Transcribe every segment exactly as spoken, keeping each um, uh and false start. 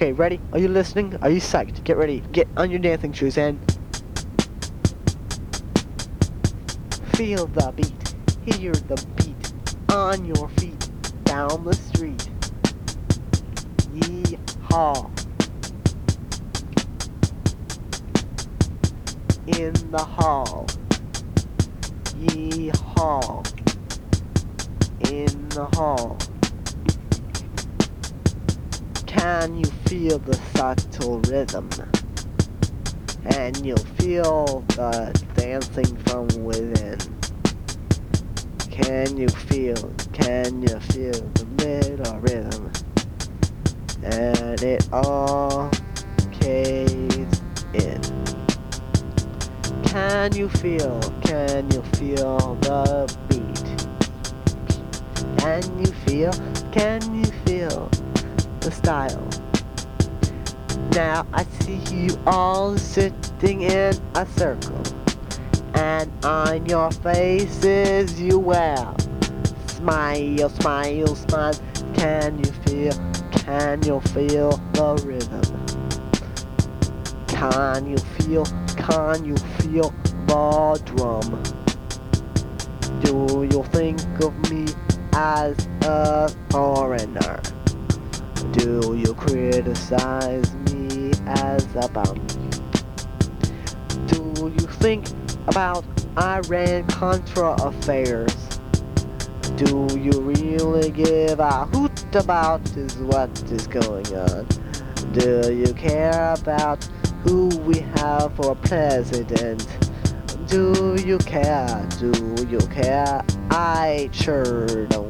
Okay, ready? Are you listening? Are you psyched? Get ready. Get on your dancing shoes and feel the beat. Hear the beat on your feet down the street. Yee-haw. In the hall. Yee-haw. In the hall. Can you feel the subtle rhythm? And you'll feel the dancing from within. Can you feel, can you feel the middle rhythm? And it all caves in. Can you feel, can you feel the beat? Can you feel, can you feel the style? Now I see you all sitting in a circle, and on your faces you wear smile, smile, smile. Can you feel, can you feel the rhythm? Can you feel, can you feel the drum? Do you think of me as a foreigner? Do you criticize me as a bum? Do you think about Iran-Contra affairs? Do you really give a hoot about is what is going on? Do you care about who we have for president? Do you care? Do you care? I sure don't.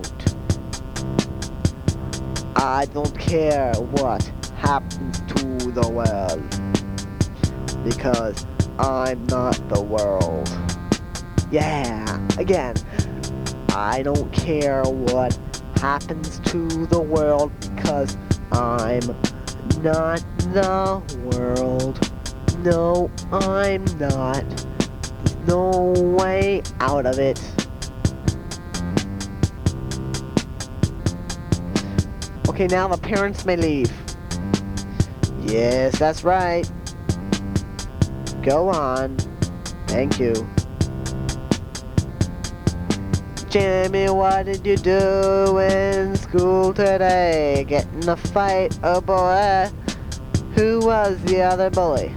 I don't care what happens to the world, because I'm not the world. Yeah, again, I don't care what happens to the world, because I'm not the world. No, I'm not. There's no way out of it. Okay, now the parents may leave. Yes, that's right. Go on. Thank you. Jimmy, what did you do in school today? Get in a fight, oh boy. Who was the other bully?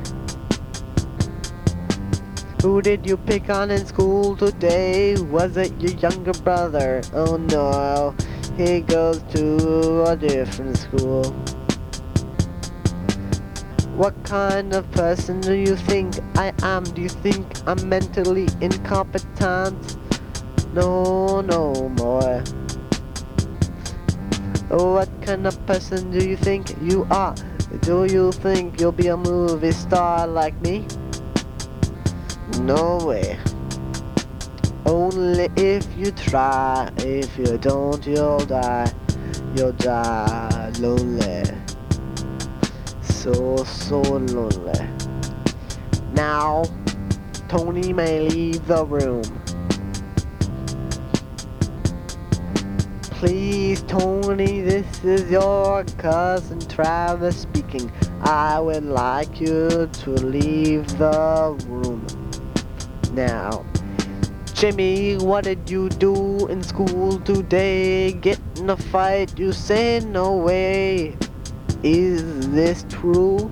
Who did you pick on in school today? Was it your younger brother? Oh no, he goes to a different school. What kind of person do you think I am? Do you think I'm mentally incompetent? No, no more. What kind of person do you think you are? Do you think you'll be a movie star like me? No way. Only if you try. If you don't, you'll die. You'll die lonely. So, so lonely. Now, Tony may leave the room. Please, Tony, this is your cousin Travis speaking. I would like you to leave the room now. Jimmy, what did you do in school today? Get in a fight, you say? No way. Is this true?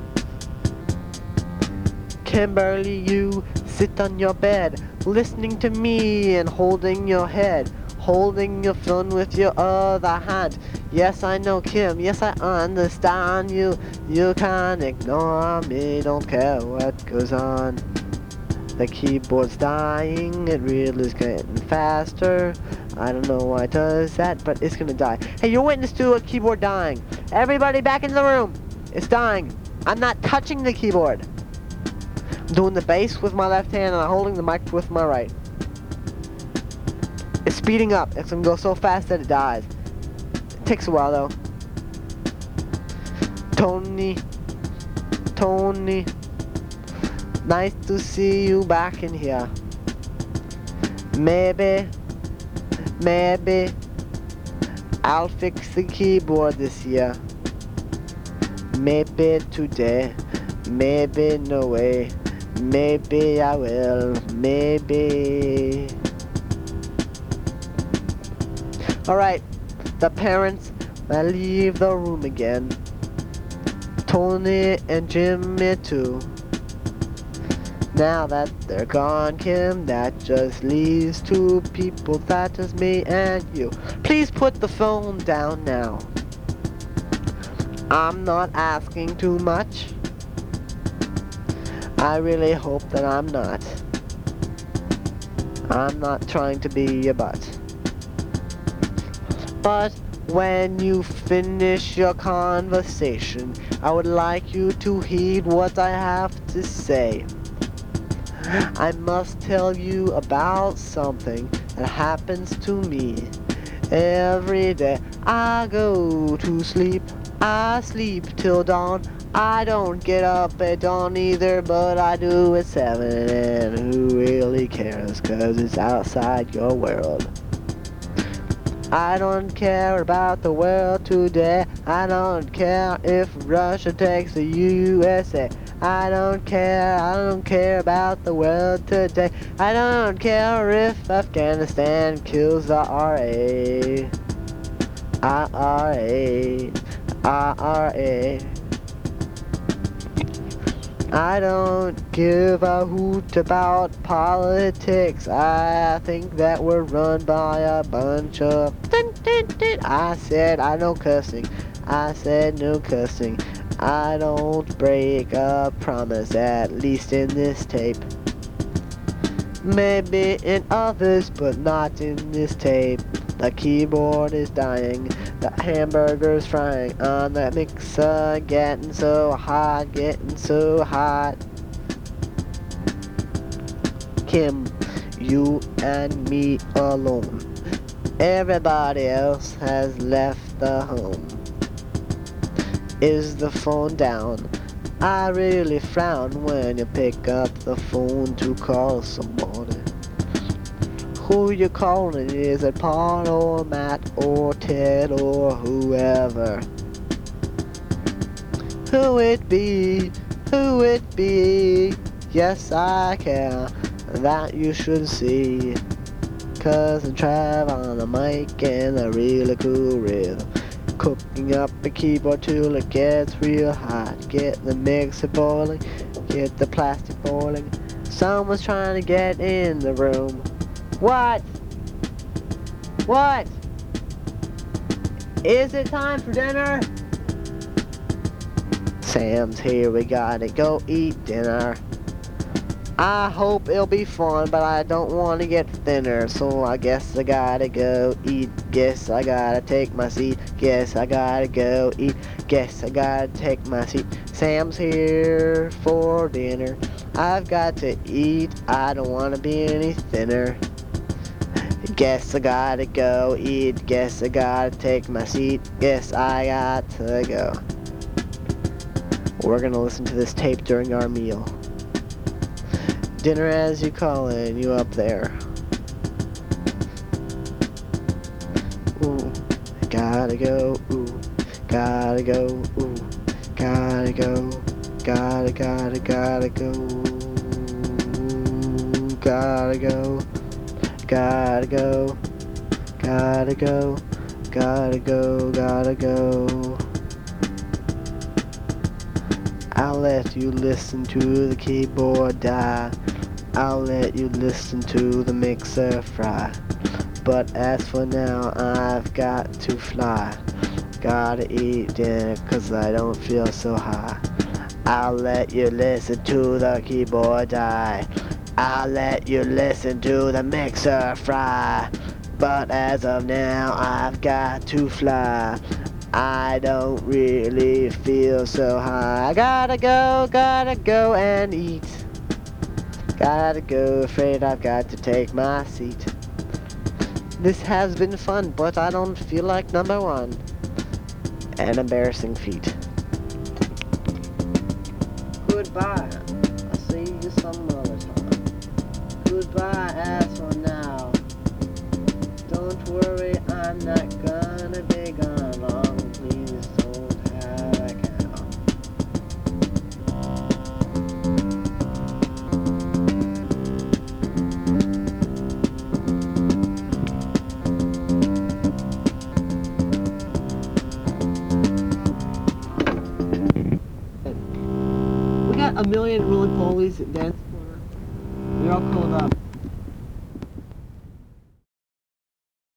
Kimberly, you sit on your bed, listening to me and holding your head, holding your phone with your other hand. Yes, I know, Kim. Yes, I understand you. You can't ignore me. Don't care what goes on. The keyboard's dying. It really is getting faster. I don't know why it does that, but it's gonna die. Hey, you're witness to a keyboard dying. Everybody back in the room. It's dying. I'm not touching the keyboard. I'm doing the bass with my left hand and I'm holding the mic with my right. It's speeding up. It's gonna go so fast that it dies. It takes a while though. Tony. Tony. Nice to see you back in here. Maybe. Maybe I'll fix the keyboard this year. Maybe today, maybe no way, maybe I will, maybe. Alright, the parents, they leave the room again. Tony and Jimmy too. Now that they're gone, Kim, that just leaves two people, that is me and you. Please put the phone down now. I'm not asking too much. I really hope that I'm not. I'm not trying to be a butt. But when you finish your conversation, I would like you to heed what I have to say. I must tell you about something that happens to me every day. I go to sleep, I sleep till dawn. I don't get up at dawn either, but I do at seven, and who really cares, 'cause it's outside your world. I don't care about the world today. I don't care if Russia takes the U S A. I don't care, I don't care about the world today. I don't care if Afghanistan kills the R A. I R A, I R A. I don't give a hoot about politics. I think that we're run by a bunch of... I said I no cussing. I said no cussing. I don't break a promise, at least in this tape. Maybe in others, but not in this tape. The keyboard is dying, the hamburger's frying on the mixer, getting so hot, getting so hot. Kim, you and me alone. Everybody else has left the home. Is the phone down? I really frown when you pick up the phone to call somebody. Who you calling? Is it Paul or Matt or Ted or whoever? Who it be? Who it be? Yes, I care, that you should see. Cousin Trav on the mic and a really cool rhythm. Cooking up a keyboard till it gets real hot. Get the mixer boiling, get the plastic boiling. Someone's trying to get in the room. What? What? Is it time for dinner? Sam's here, we gotta go eat dinner. I hope it'll be fun, but I don't want to get thinner, so I guess I gotta go eat. Guess I gotta take my seat. Guess I gotta go eat. Guess I gotta take my seat. Sam's here for dinner. I've got to eat. I don't want to be any thinner. Guess I gotta go eat. Guess I gotta take my seat. Guess I got to go. We're gonna listen to this tape during our meal. Dinner as you call it, you up there. Ooh, gotta go, ooh, gotta go, ooh, gotta go, gotta, gotta, gotta go, gotta go, gotta go, gotta go, gotta go, gotta go. I'll let you listen to the keyboard die. I'll let you listen to the mixer fry. But as for now, I've got to fly. Gotta eat dinner, cause I don't feel so high. I'll let you listen to the keyboard die. I'll let you listen to the mixer fry. But as of now, I've got to fly. I don't really feel so high. I gotta go, gotta go and eat. Gotta go, afraid I've got to take my seat. This has been fun, but I don't feel like number one. An embarrassing feat. Goodbye. I'll see you some other time. Goodbye as for now. Don't worry, I'm not gonna be gone long. Please don't have a cow. a million roly polies dance floor. They're all curled up.